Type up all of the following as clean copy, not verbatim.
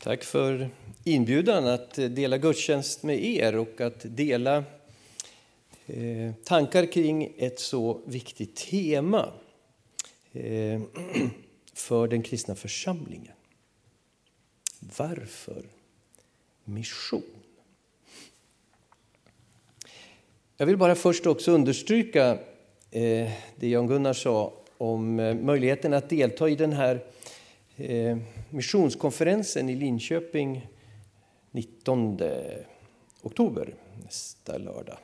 Tack för inbjudan att dela gudstjänst med er och att dela tankar kring ett så viktigt tema för den kristna församlingen. Varför mission? Jag vill bara först också understryka det Jan Gunnar sa om möjligheten att delta i den här missionskonferensen i Linköping 19 oktober, nästa lördag.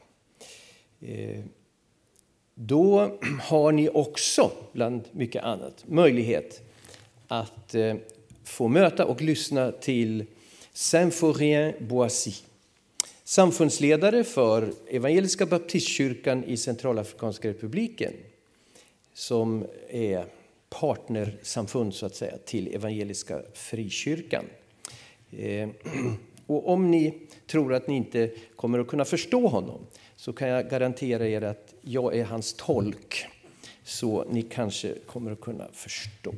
Då har ni också, bland mycket annat, möjlighet att få möta och lyssna till Symphorien Boissy, samfundsledare för Evangeliska Baptistkyrkan i Centralafrikanska republiken, som är partnersamfund så att säga till Evangeliska Frikyrkan. Och om ni tror att ni inte kommer att kunna förstå honom, så kan jag garantera er att jag är hans tolk, så ni kanske kommer att kunna förstå.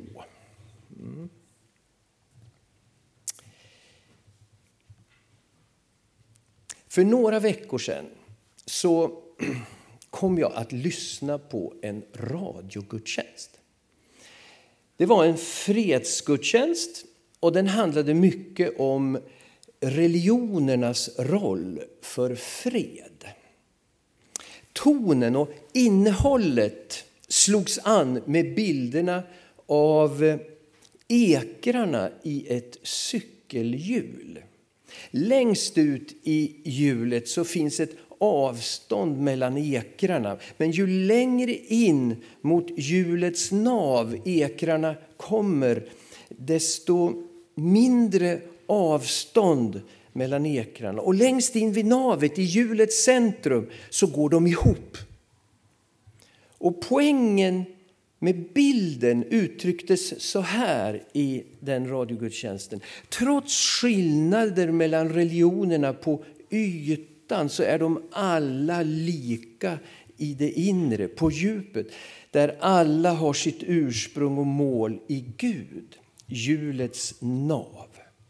För några veckor sedan så kom jag att lyssna på en radiogudstjänst. Det var en fredsgudstjänst och den handlade mycket om religionernas roll för fred. Tonen och innehållet slogs an med bilderna av ekrarna i ett cykelhjul. Längst ut i hjulet så finns ett avstånd mellan ekrarna. Men ju längre in mot hjulets nav ekrarna kommer, desto mindre avstånd mellan ekrarna. Och längst in vid navet, i hjulets centrum, så går de ihop. Och poängen med bilden uttrycktes så här i den radiogudstjänsten. Trots skillnader mellan religionerna på ytan så är de alla lika i det inre, på djupet. Där alla har sitt ursprung och mål i Gud, hjulets nav.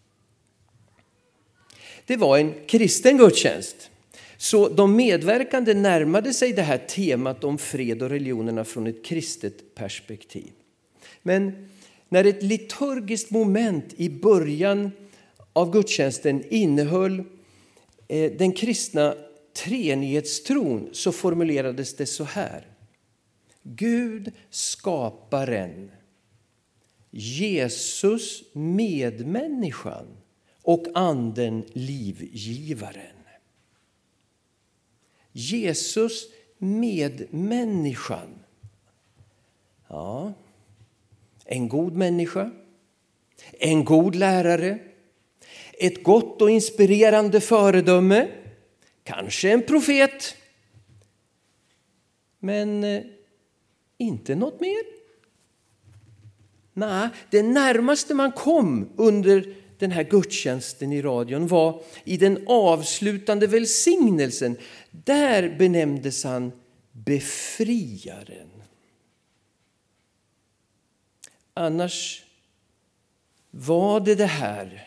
Det var en kristen gudstjänst. Så de medverkande närmade sig det här temat om fred och religionerna från ett kristet perspektiv. Men när ett liturgiskt moment i början av gudstjänsten innehöll den kristna treenighetstron, så formulerades det så här: Gud skaparen, Jesus medmänniskan och anden livgivaren. Jesus medmänniskan. Ja, en god människa, en god lärare, ett gott och inspirerande föredöme, kanske en profet, men inte något mer. Nej, det närmaste man kom under den här gudstjänsten i radion var i den avslutande välsignelsen. Där benämndes han befriaren. Annars var det här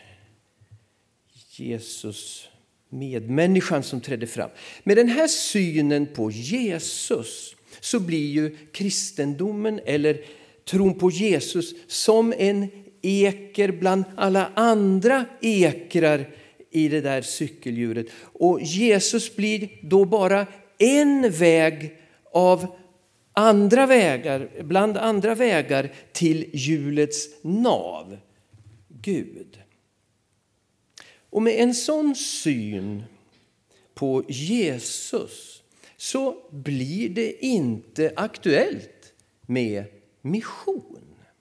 Jesus medmänniskan som trädde fram. Med den här synen på Jesus så blir ju kristendomen eller tron på Jesus som en eker bland alla andra ekrar i det där cykelhjulet. Och Jesus blir då bara en väg av andra vägar, bland andra vägar till hjulets nav, Gud. Och med en sån syn på Jesus så blir det inte aktuellt med mission.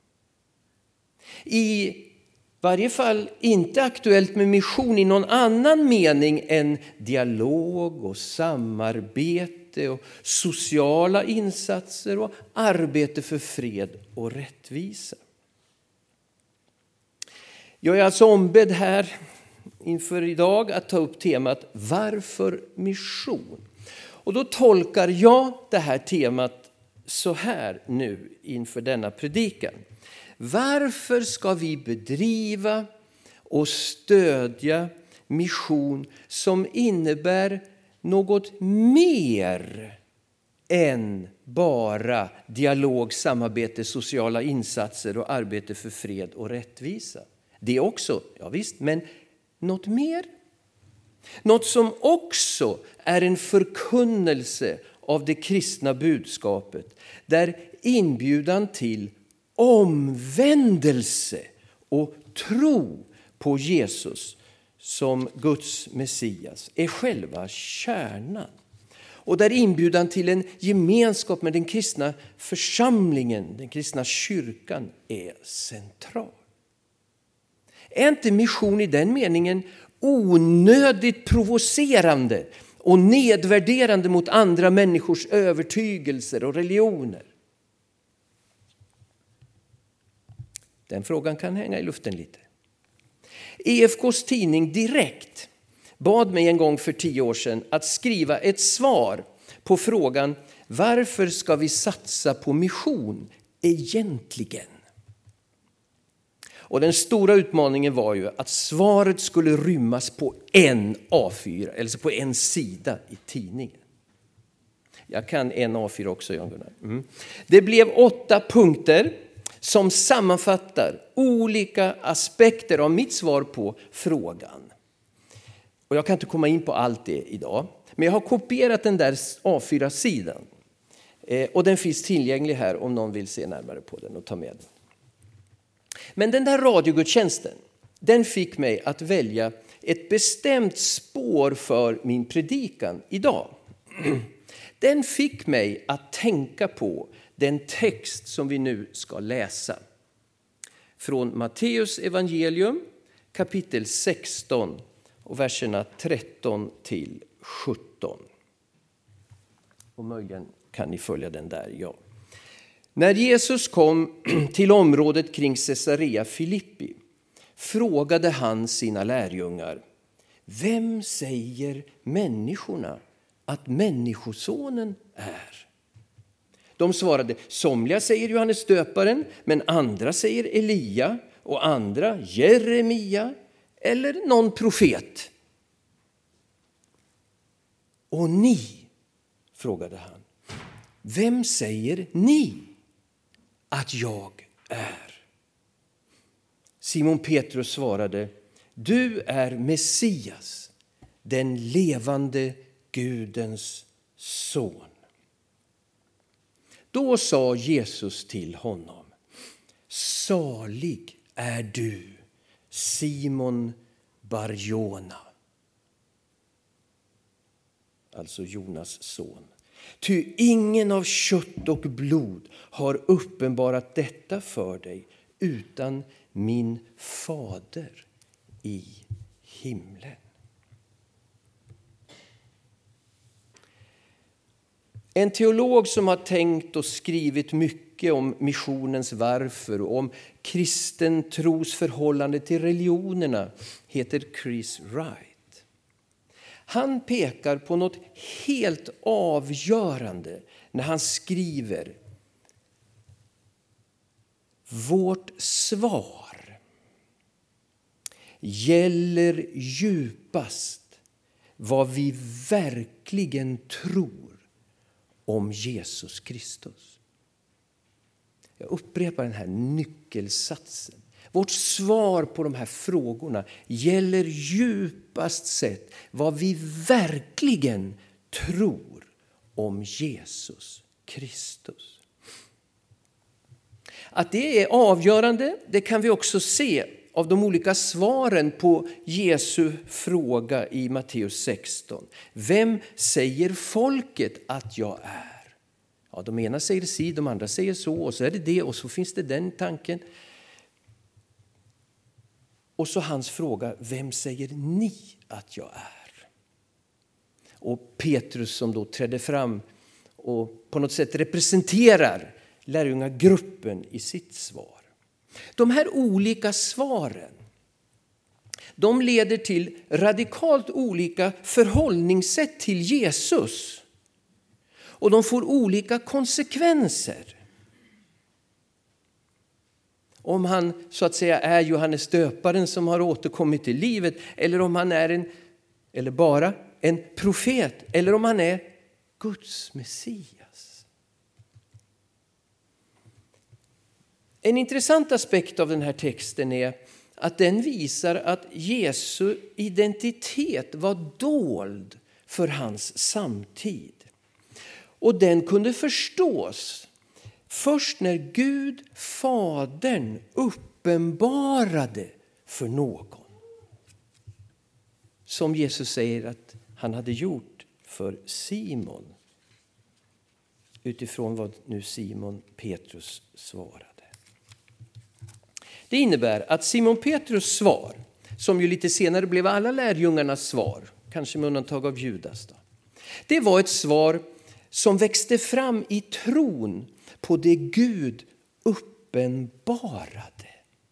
I varje fall inte aktuellt med mission i någon annan mening än dialog och samarbete och sociala insatser och arbete för fred och rättvisa. Jag är alltså ombedd här inför idag att ta upp temat varför mission? Och då tolkar jag det här temat så här nu inför denna predikan. Varför ska vi bedriva och stödja mission som innebär något mer än bara dialog, samarbete, sociala insatser och arbete för fred och rättvisa. Det också, ja visst, men något mer. Något som också är en förkunnelse av det kristna budskapet, där inbjudan till omvändelse och tro på Jesus som Guds Messias är själva kärnan. Och där inbjudan till en gemenskap med den kristna församlingen, den kristna kyrkan, är central. Är inte mission i den meningen onödigt provocerande och nedvärderande mot andra människors övertygelser och religioner? Den frågan kan hänga i luften lite. EFKs tidning Direkt bad mig en gång för 10 år sedan att skriva ett svar på frågan: varför ska vi satsa på mission egentligen? Och den stora utmaningen var ju att svaret skulle rymmas på en A4, alltså på en sida i tidningen. Jag kan en A4 också, Jan Gunnar. Det blev 8 punkter som sammanfattar olika aspekter av mitt svar på frågan. Och jag kan inte komma in på allt det idag, men jag har kopierat den där A4-sidan. Och den finns tillgänglig här om någon vill se närmare på den och ta med den. Men den där radiogudstjänsten, den fick mig att välja ett bestämt spår för min predikan idag. Den fick mig att tänka på den text som vi nu ska läsa. Från Matteus evangelium kapitel 16 och verserna 13 till 17. Och möjligen kan ni följa den där, ja. När Jesus kom till området kring Caesarea Filippi frågade han sina lärjungar: vem säger människorna att människosonen är? De svarade: somliga säger Johannes döparen, men andra säger Elia och andra Jeremia eller någon profet. Och ni, frågade han, vem säger ni att jag är? Simon Petrus svarade: du är Messias, den levande Gudens son. Då sa Jesus till honom: salig är du, Simon Barjona, alltså Jonas son. Ty ingen av kött och blod har uppenbarat detta för dig, utan min fader i himlen. En teolog som har tänkt och skrivit mycket om missionens varför och om kristen tros förhållande till religionerna heter Chris Wright. Han pekar på något helt avgörande när han skriver: vårt svar gäller djupast vad vi verkligen tror om Jesus Kristus. Jag upprepar den här nyckelsatsen. Vårt svar på de här frågorna gäller djupast sett vad vi verkligen tror om Jesus Kristus. Att det är avgörande, det kan vi också se av de olika svaren på Jesu fråga i Matteus 16. Vem säger folket att jag är? Ja, de ena säger si, de andra säger så, och så är det och så finns det den tanken. Och så hans fråga: vem säger ni att jag är? Och Petrus, som då trädde fram och på något sätt representerar lärjungagruppen i sitt svar. De här olika svaren, de leder till radikalt olika förhållningssätt till Jesus. Och de får olika konsekvenser. Om han så att säga är Johannes döparen som har återkommit till livet, eller om han är eller bara en profet, eller om han är Guds Messias. En intressant aspekt av den här texten är att den visar att Jesu identitet var dold för hans samtid. Och den kunde förstås först när Gud, Fadern, uppenbarade för någon. Som Jesus säger att han hade gjort för Simon. Utifrån vad nu Simon Petrus svarade. Det innebär att Simon Petrus svar, som ju lite senare blev alla lärjungarnas svar, kanske med undantag av Judas då. Det var ett svar som växte fram i tron på det Gud uppenbarade.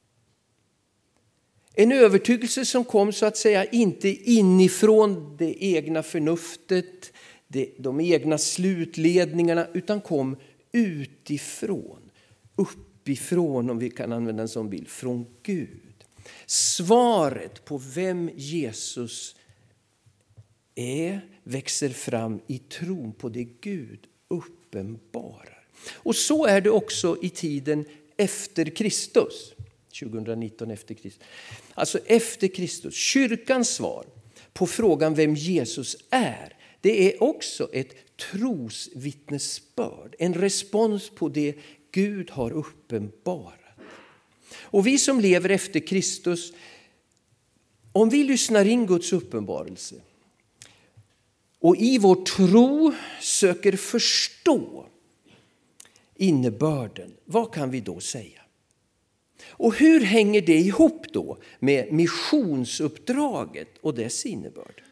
En övertygelse som kom så att säga inte inifrån det egna förnuftet, de egna slutledningarna, utan kom utifrån, uppifrån, om vi kan använda en sån bild, från Gud. Svaret på vem Jesus är växer fram i tron på det Gud uppenbarar. Och så är det också i tiden efter Kristus. 2019 efter Kristus. Alltså efter Kristus. Kyrkans svar på frågan vem Jesus är, det är också ett trosvittnesbörd. En respons på det Gud har uppenbarat. Och vi som lever efter Kristus, om vi lyssnar in Guds uppenbarelse och i vår tro söker förstå innebörden, vad kan vi då säga? Och hur hänger det ihop då med missionsuppdraget och dess innebörd?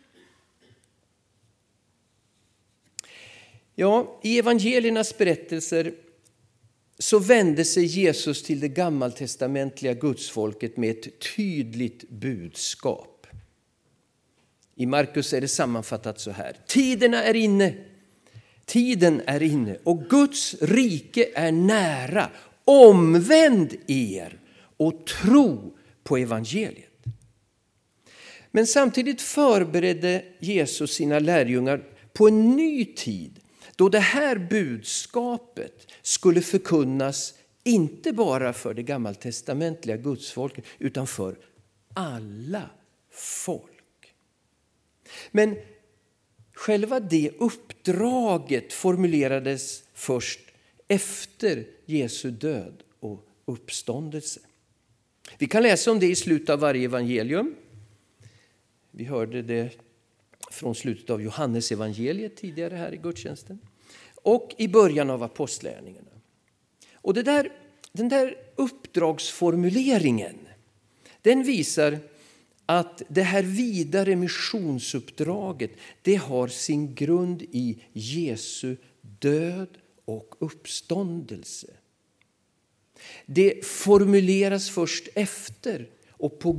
Ja, i evangeliernas berättelser så vände sig Jesus till det gammaltestamentliga gudsfolket med ett tydligt budskap. I Markus är det sammanfattat så här: tiderna är inne, tiden är inne och Guds rike är nära. Omvänd er och tro på evangeliet. Men samtidigt förberedde Jesus sina lärjungar på en ny tid, då det här budskapet skulle förkunnas inte bara för det gammaltestamentliga gudsfolket utan för alla folk. Men själva det uppdraget formulerades först efter Jesu död och uppståndelse. Vi kan läsa om det i slutet av varje evangelium. Vi hörde det från slutet av Johannes evangeliet tidigare här i gudstjänsten. Och i början av apostlagärningarna. Och den där uppdragsformuleringen, den visar att det här vidare missionsuppdraget, det har sin grund i Jesu död och uppståndelse. Det formuleras först efter och på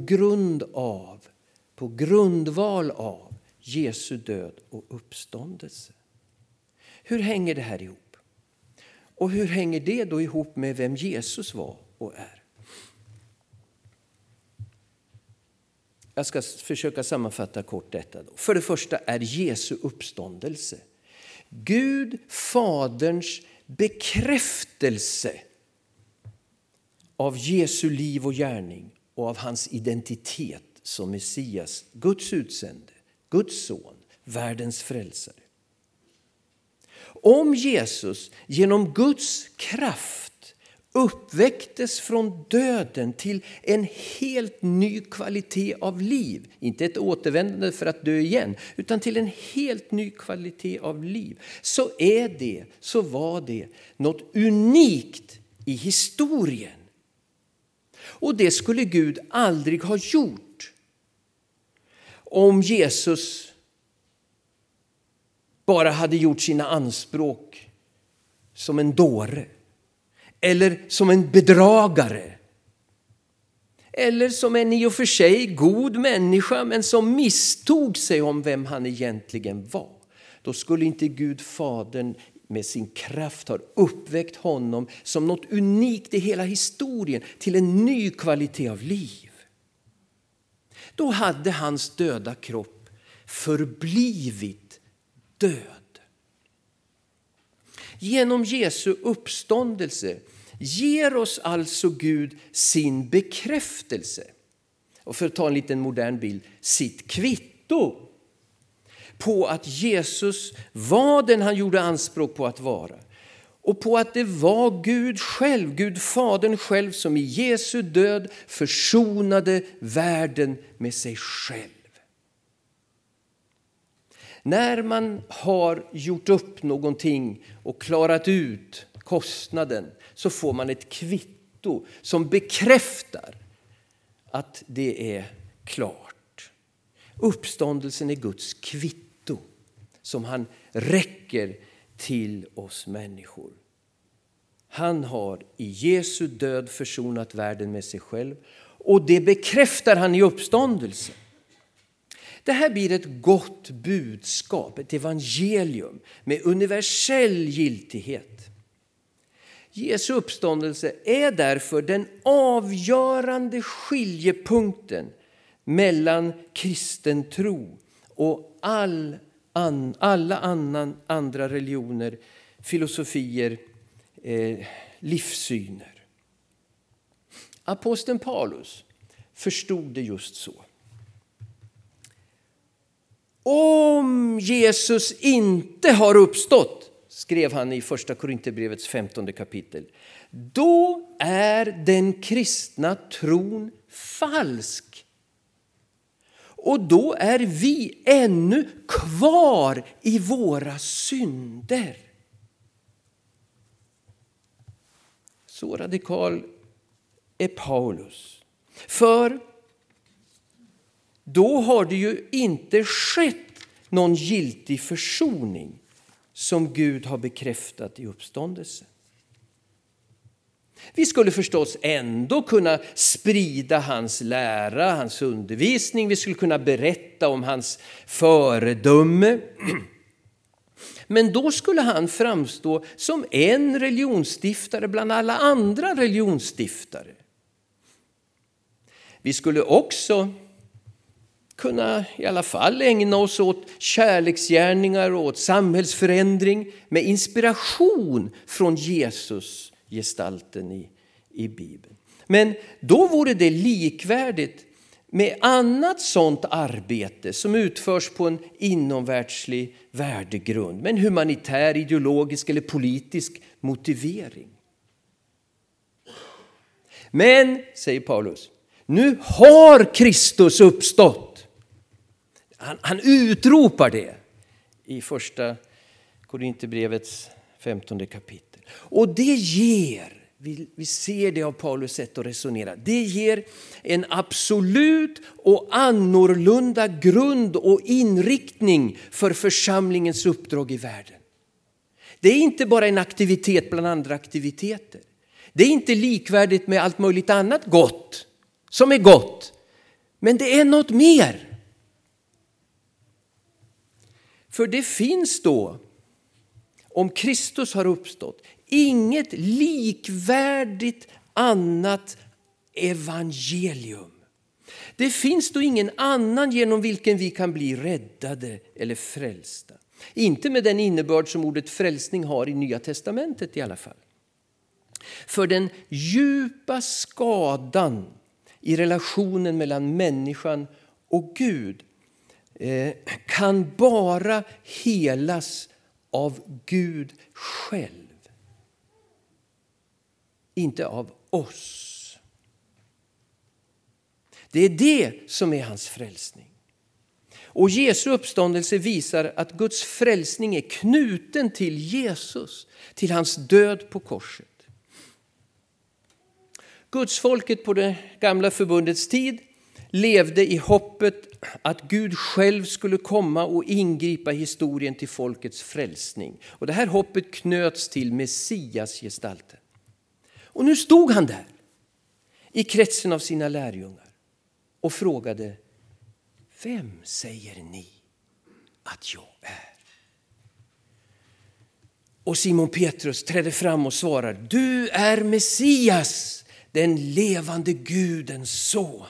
grundval av Jesu död och uppståndelse. Hur hänger det här ihop? Och hur hänger det då ihop med vem Jesus var och är? Jag ska försöka sammanfatta kort detta då. För det första är Jesu uppståndelse Gud Faderns bekräftelse av Jesu liv och gärning och av hans identitet som Messias, Guds utsände, Guds son, världens frälsare. Om Jesus genom Guds kraft uppväcktes från döden till en helt ny kvalitet av liv, inte ett återvändande för att dö igen, utan till en helt ny kvalitet av liv, så var det något unikt i historien. Och det skulle Gud aldrig ha gjort om Jesus bara hade gjort sina anspråk som en dåre. Eller som en bedragare. Eller som en i och för sig god människa men som misstog sig om vem han egentligen var. Då skulle inte Gud Fadern med sin kraft har uppväckt honom som något unikt i hela historien till en ny kvalitet av liv. Då hade hans döda kropp förblivit död. Genom Jesu uppståndelse ger oss alltså Gud sin bekräftelse. Och för att ta en liten modern bild, sitt kvitto på att Jesus var den han gjorde anspråk på att vara. Och på att det var Gud själv, Gud Fadern själv, som i Jesu död försonade världen med sig själv. När man har gjort upp någonting och klarat ut kostnaden, så får man ett kvitto som bekräftar att det är klart. Uppståndelsen är Guds kvitto som han räcker till oss människor. Han har i Jesu död försonat världen med sig själv, och det bekräftar han i uppståndelsen. Det här blir ett gott budskap, ett evangelium med universell giltighet. Jesu uppståndelse är därför den avgörande skiljepunkten mellan kristen tro och alla andra religioner, filosofier, livssyner. Aposteln Paulus förstod det just så. Om Jesus inte har uppstått, skrev han i första Korinthierbrevets 15 kapitel, då är den kristna tron falsk. Och då är vi ännu kvar i våra synder. Så radikal är Paulus. För då har det ju inte skett någon giltig försoning som Gud har bekräftat i uppståndelsen. Vi skulle förstås ändå kunna sprida hans lära, hans undervisning. Vi skulle kunna berätta om hans föredöme. Men då skulle han framstå som en religionsstiftare bland alla andra religionsstiftare. Vi skulle också kunna i alla fall ägna oss åt kärleksgärningar och åt samhällsförändring med inspiration från Jesus, gestalten i Bibeln. Men då vore det likvärdigt med annat sånt arbete som utförs på en inomvärldslig värdegrund, med en humanitär, ideologisk eller politisk motivering. Men, säger Paulus, nu har Kristus uppstått. Han utropar det i första Korinthierbrevets 15 kapitel. Och det ger, vi ser det av Paulus sätt att resonera, det ger en absolut och annorlunda grund och inriktning för församlingens uppdrag i världen. Det är inte bara en aktivitet bland andra aktiviteter. Det är inte likvärdigt med allt möjligt annat gott som är gott. Men det är något mer. För det finns då, om Kristus har uppstått, inget likvärdigt annat evangelium. Det finns då ingen annan genom vilken vi kan bli räddade eller frälsta. Inte med den innebörd som ordet frälsning har i Nya testamentet i alla fall. För den djupa skadan i relationen mellan människan och Gud kan bara helas av Gud själv. Inte av oss. Det är det som är hans frälsning. Och Jesu uppståndelse visar att Guds frälsning är knuten till Jesus, till hans död på korset. Guds folket på det gamla förbundets tid levde i hoppet att Gud själv skulle komma och ingripa i historien till folkets frälsning. Och det här hoppet knöts till Messias gestalten. Och nu stod han där i kretsen av sina lärjungar och frågade: vem säger ni att jag är? Och Simon Petrus trädde fram och svarar: du är Messias, den levande Gudens son.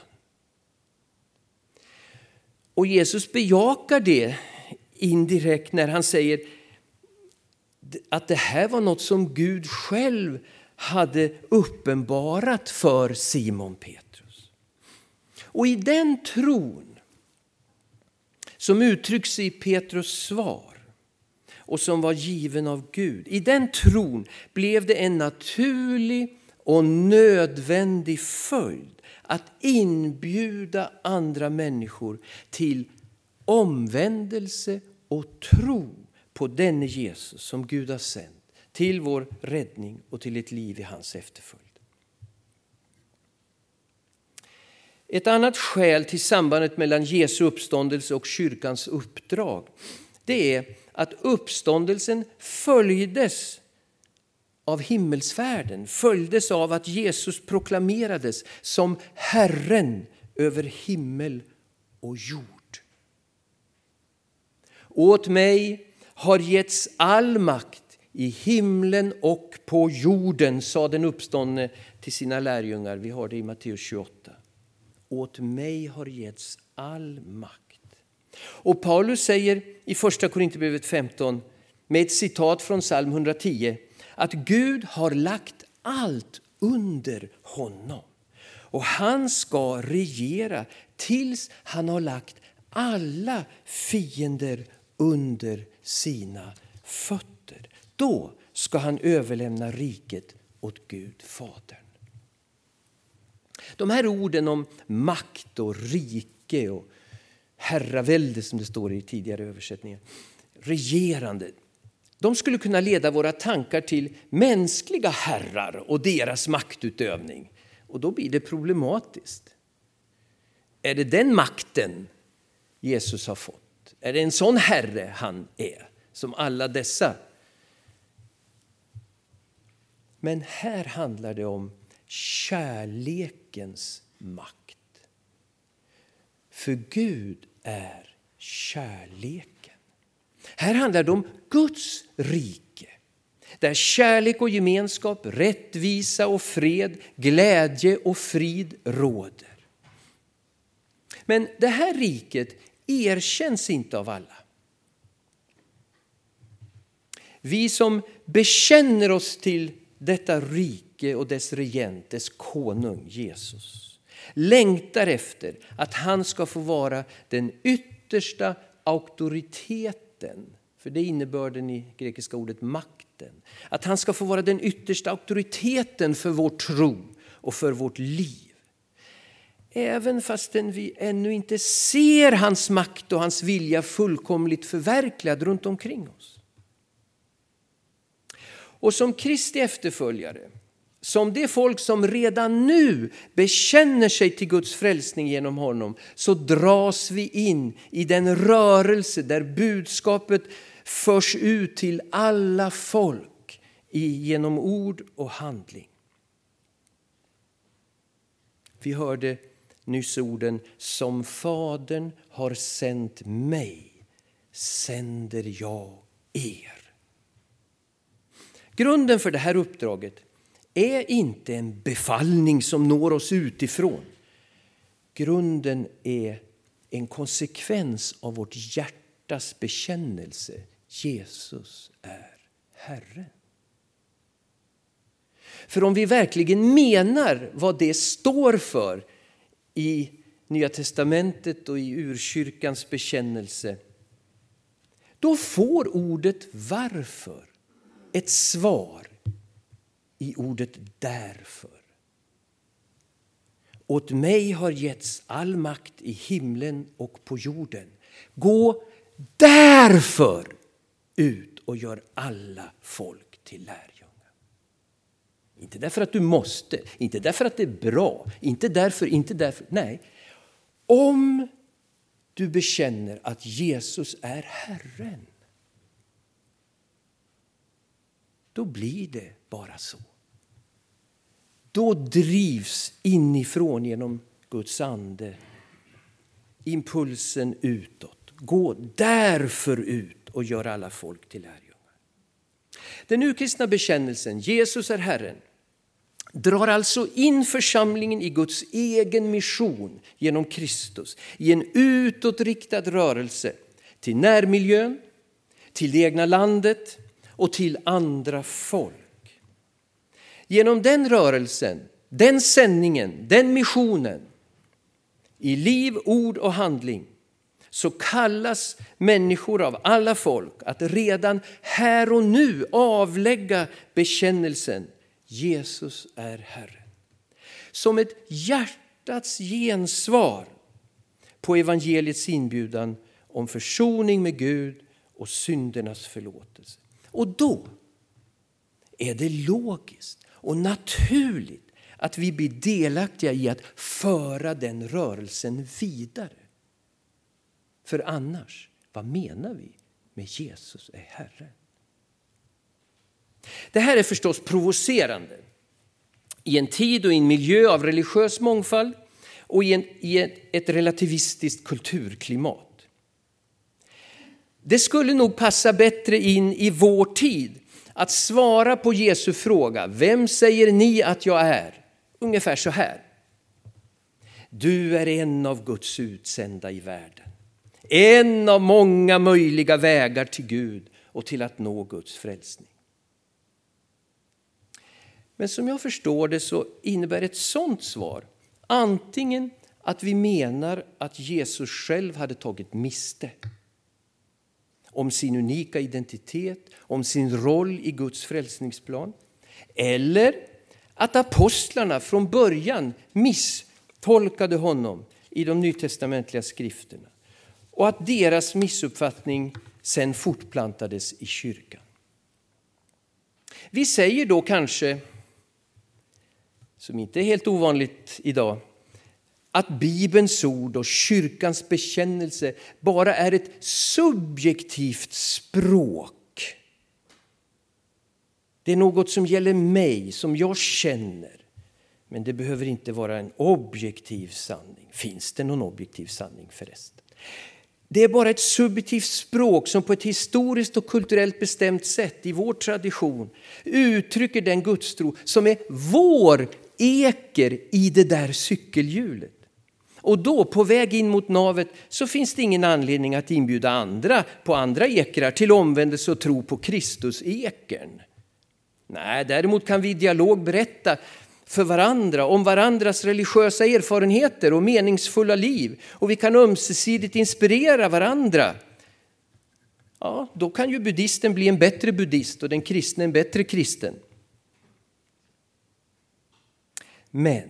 Och Jesus bejakar det indirekt när han säger att det här var något som Gud själv hade uppenbarat för Simon Petrus. Och i den tron som uttrycks i Petrus svar och som var given av Gud, i den tron blev det en naturlig och nödvändig följd att inbjuda andra människor till omvändelse och tro på denne Jesus som Gud har sänt till vår räddning och till ett liv i hans efterföljd. Ett annat skäl till sambandet mellan Jesu uppståndelse och kyrkans uppdrag, det är att uppståndelsen följdes av himmelsfärden, följdes av att Jesus proklamerades som Herren över himmel och jord. Åt mig har getts all makt i himlen och på jorden, sa den uppståndne till sina lärjungar. Vi har det i Matteus 28. Åt mig har getts all makt. Och Paulus säger i första Korinthierbrevet 15 med ett citat från psalm 110 att Gud har lagt allt under honom. Och han ska regera tills han har lagt alla fiender under sina fötter. Då ska han överlämna riket åt Gud Fadern. De här orden om makt och rike och herravälde, som det står i tidigare översättningar, regerande, de skulle kunna leda våra tankar till mänskliga herrar och deras maktutövning. Och då blir det problematiskt. Är det den makten Jesus har fått? Är det en sån herre han är som alla dessa? Men här handlar det om kärlekens makt. För Gud är kärleken. Här handlar det om Guds rike. Där kärlek och gemenskap, rättvisa och fred, glädje och frid råder. Men det här riket erkänns inte av alla. Vi som bekänner oss till detta rike och dess regent, dess konung Jesus, längtar efter att han ska få vara den yttersta auktoriteten. För det är innebörden i grekiska ordet makten. Att han ska få vara den yttersta auktoriteten för vår tro och för vårt liv. Även fastän vi ännu inte ser hans makt och hans vilja fullkomligt förverkligad runt omkring oss. Och som Kristi efterföljare, som det folk som redan nu bekänner sig till Guds frälsning genom honom, så dras vi in i den rörelse där budskapet förs ut till alla folk genom ord och handling. Vi hörde nyss orden: som Fadern har sänt mig, sänder jag er. Grunden för det här uppdraget är inte en befallning som når oss utifrån. Grunden är en konsekvens av vårt hjärtas bekännelse. Jesus är Herren. För om vi verkligen menar vad det står för i Nya testamentet och i urkyrkans bekännelse, då får ordet varför ett svar i ordet därför. Åt mig har getts all makt i himlen och på jorden. Gå därför ut och gör alla folk till lärjungar. Inte därför att du måste, inte därför att det är bra, inte därför. Nej, om du bekänner att Jesus är Herren, då blir det bara så. Då drivs inifrån genom Guds ande impulsen utåt. Gå därför ut och gör alla folk till lärjungar. Den urkristna bekännelsen, Jesus är Herren, drar alltså in församlingen i Guds egen mission genom Kristus i en utåtriktad rörelse till närmiljön, till det egna landet och till andra folk. Genom den rörelsen, den sändningen, den missionen i liv, ord och handling så kallas människor av alla folk att redan här och nu avlägga bekännelsen: Jesus är Herren. Som ett hjärtats gensvar på evangeliets inbjudan om försoning med Gud och syndernas förlåtelse. Och då är det logiskt och naturligt att vi blir delaktiga i att föra den rörelsen vidare. För annars, vad menar vi med Jesus är Herren? Det här är förstås provocerande i en tid och i en miljö av religiös mångfald och i ett relativistiskt kulturklimat. Det skulle nog passa bättre in i vår tid att svara på Jesu fråga: vem säger ni att jag är? Ungefär så här: du är en av Guds utsända i världen. En av många möjliga vägar till Gud och till att nå Guds frälsning. Men som jag förstår det så innebär ett sådant svar antingen att vi menar att Jesus själv hade tagit miste om sin unika identitet, om sin roll i Guds frälsningsplan, eller att apostlarna från början misstolkade honom i de nytestamentliga skrifterna och att deras missuppfattning sen fortplantades i kyrkan. Vi säger då kanske, som inte är helt ovanligt idag, att Bibelns ord och kyrkans bekännelse bara är ett subjektivt språk. Det är något som gäller mig, som jag känner. Men det behöver inte vara en objektiv sanning. Finns det någon objektiv sanning förresten? Det är bara ett subjektivt språk som på ett historiskt och kulturellt bestämt sätt i vår tradition uttrycker den gudstro som är vår eker i det där cykelhjulet. Och då på väg in mot navet så finns det ingen anledning att inbjuda andra på andra ekrar till omvändelse och tro på Kristus ekern. Nej, däremot kan vi i dialog berätta för varandra om varandras religiösa erfarenheter och meningsfulla liv. Och vi kan ömsesidigt inspirera varandra. Ja, då kan ju buddhisten bli en bättre buddhist och den kristne en bättre kristen. Men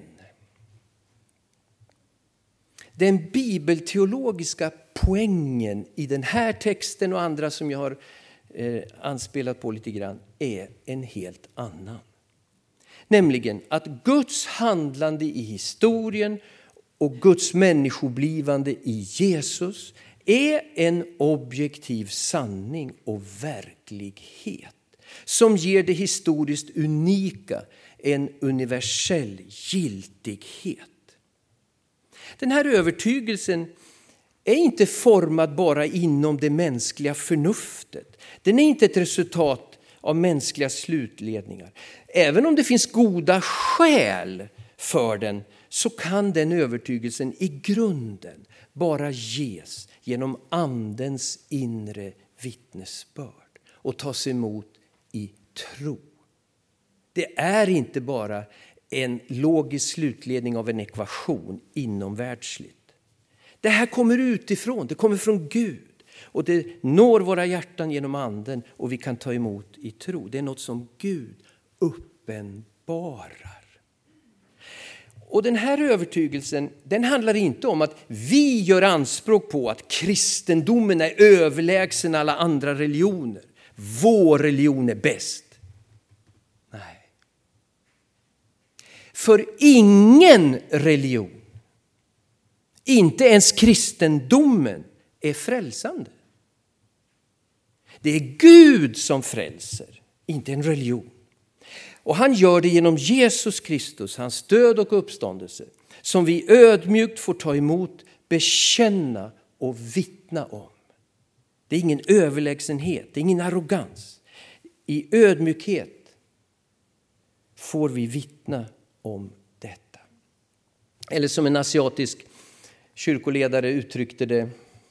den bibelteologiska poängen i den här texten och andra som jag har anspelat på lite grann är en helt annan. Nämligen att Guds handlande i historien och Guds människoblivande i Jesus är en objektiv sanning och verklighet som ger det historiskt unika en universell giltighet. Den här övertygelsen är inte formad bara inom det mänskliga förnuftet. Den är inte ett resultat av mänskliga slutledningar. Även om det finns goda skäl för den så kan den övertygelsen i grunden bara ges genom andens inre vittnesbörd och tas emot i tro. Det är inte bara en logisk slutledning av en ekvation inom världsligt. Det här kommer utifrån, det kommer från Gud. Och det når våra hjärtan genom anden och vi kan ta emot i tro. Det är något som Gud uppenbarar. Och den här övertygelsen, den handlar inte om att vi gör anspråk på att kristendomen är överlägsen alla andra religioner. Vår religion är bäst. Nej. För ingen religion, inte ens kristendomen, är frälsande. Det är Gud som frälser, inte en religion. Och han gör det genom Jesus Kristus, hans död och uppståndelse, som vi ödmjukt får ta emot, bekänna och vittna om. Det är ingen överlägsenhet, det är ingen arrogans. i ödmjukhet får vi vittna om detta. Eller som en asiatisk kyrkoledare uttryckte det: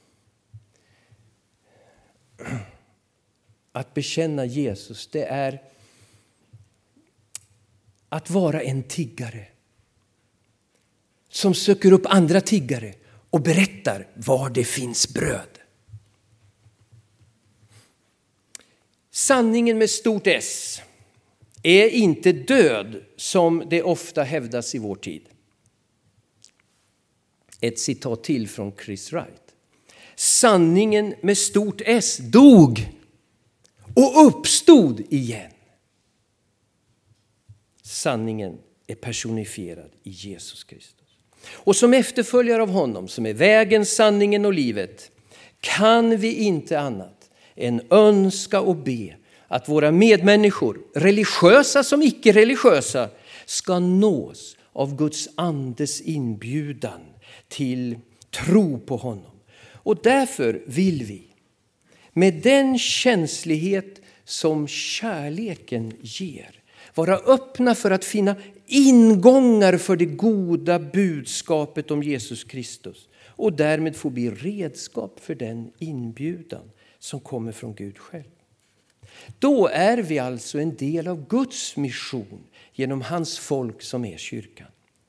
att bekänna Jesus, det är att vara en tiggare som söker upp andra tiggare och berättar var det finns bröd. Sanningen med stort S är inte död som det ofta hävdas i vår tid. Ett citat till från Chris Wright. Sanningen med stort S dog och uppstod igen. Sanningen är personifierad i Jesus Kristus. Och som efterföljare av honom, som är vägen, sanningen och livet, kan vi inte annat än önska och be att våra medmänniskor, religiösa som icke-religiösa, ska nås av Guds andes inbjudan till tro på honom. Och därför vill vi, med den känslighet som kärleken ger, vara öppna för att finna ingångar för det goda budskapet om Jesus Kristus och därmed få bli redskap för den inbjudan som kommer från Gud själv. Då är vi alltså en del av Guds mission genom hans folk som är kyrkan.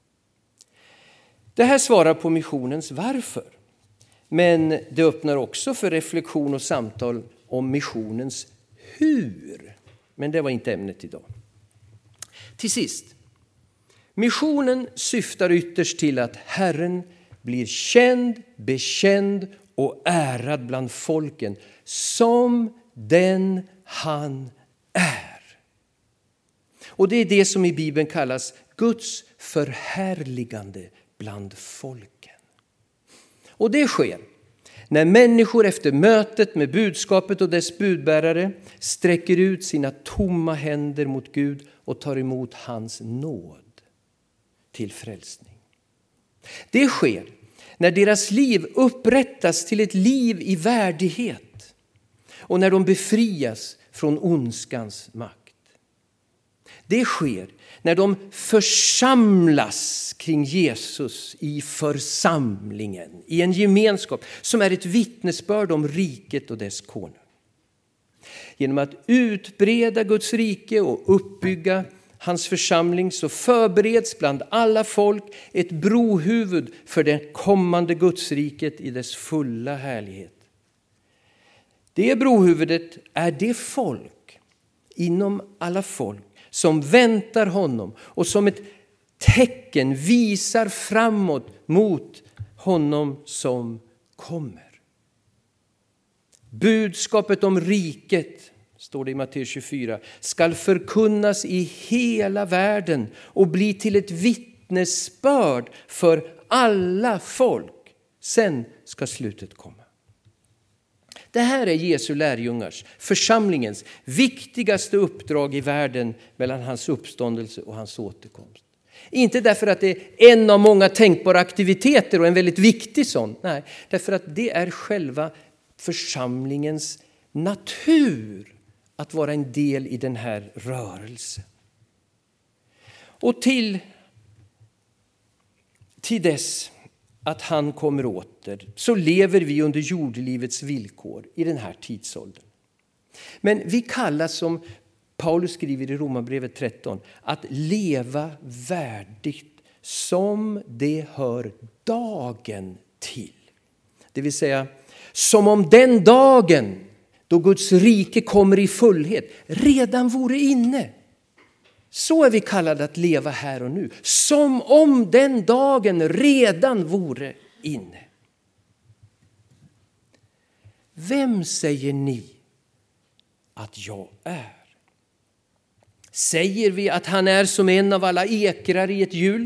Det här svarar på missionens varför. Men det öppnar också för reflektion och samtal om missionens hur. Men det var inte ämnet idag. Till sist. Missionen syftar ytterst till att Herren blir känd, bekänd och ärad bland folken som den han är. Och det är det som i Bibeln kallas Guds förhärligande bland folken. Och det sker när människor efter mötet med budskapet och dess budbärare sträcker ut sina tomma händer mot Gud och tar emot hans nåd till frälsning. Det sker när deras liv upprättas till ett liv i värdighet och när de befrias från ondskans makt. Det sker när de församlas kring Jesus i församlingen, i en gemenskap som är ett vittnesbörd om riket och dess konung. Genom att utbreda Guds rike och uppbygga hans församling så förbereds bland alla folk ett brohuvud för det kommande Gudsriket i dess fulla härlighet. Det brohuvudet är det folk inom alla folk som väntar honom och som ett tecken visar framåt mot honom som kommer. Budskapet om riket, står det i Matteus 24, skall förkunnas i hela världen och bli till ett vittnesbörd för alla folk. Sen ska slutet komma. Det här är Jesu lärjungars, församlingens viktigaste uppdrag i världen mellan hans uppståndelse och hans återkomst. Inte därför att det är en av många tänkbara aktiviteter och en väldigt viktig sån. Nej, därför att det är själva församlingens natur att vara en del i den här rörelsen. Och till dess att han kommer åter så lever vi under jordlivets villkor i den här tidsåldern. Men vi kallas, som Paulus skriver i Romarbrevet 13, att leva värdigt som det hör dagen till. Det vill säga som om den dagen då Guds rike kommer i fullhet redan vore inne. Så är vi kallade att leva här och nu. Som om den dagen redan vore inne. Vem säger ni att jag är? Säger vi att han är som en av alla ekrar i ett hjul?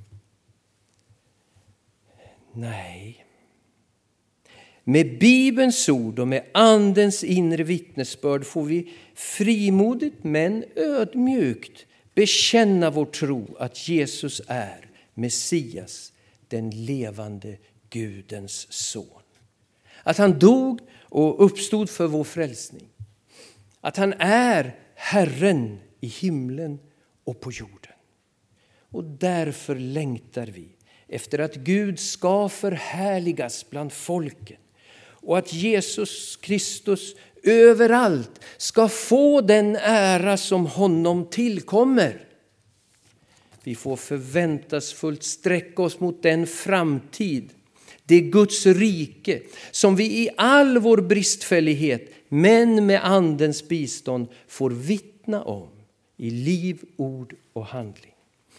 Nej. Med Bibelns ord och med andens inre vittnesbörd får vi frimodigt men ödmjukt bekänna vår tro att Jesus är Messias, den levande Gudens son. Att han dog och uppstod för vår frälsning. Att han är Herren i himlen och på jorden. Och därför längtar vi efter att Gud ska förhärligas bland folken och att Jesus Kristus överallt ska få den ära som honom tillkommer. Vi får förväntansfullt sträcka oss mot den framtid, det Guds rike, som vi i all vår bristfällighet, men med andens bistånd, får vittna om i liv, ord och handling.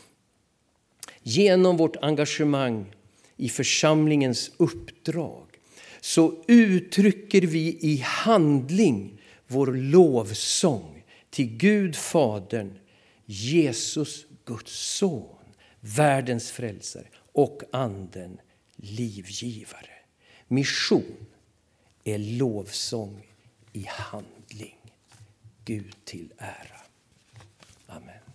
Genom vårt engagemang i församlingens uppdrag så uttrycker vi i handling vår lovsång till Gud Fadern, Jesus Guds son, världens frälsare och anden livgivare. Mission är lovsång i handling. Gud till ära. Amen.